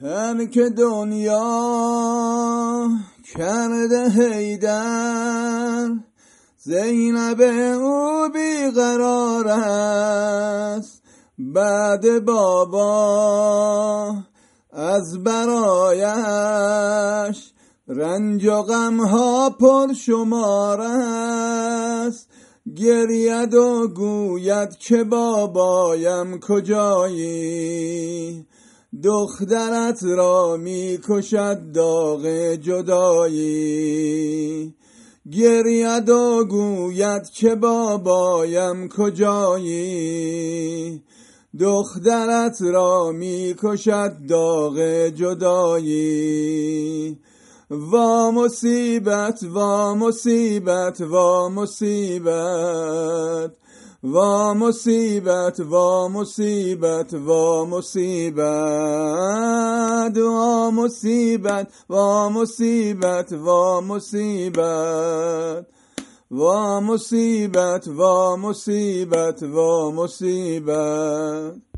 هر که دنیا کرده حیدر، زینب او بیقرار است. بعد بابا از برایش رنج و غمها پر شمار است. گرید و گوید که بابایم کجایی، دخترت را می کشد داغ جدایی. گرید و گوید که بابایم کجایی، دخترت را می کشد داغ جدایی. وا مصیبت وا مصیبت وا مصیبت، وا مصیبت وا مصیبت وا مصیبت، وا مصیبت وا مصیبت وا مصیبت، وا مصیبت وا مصیبت وا مصیبت.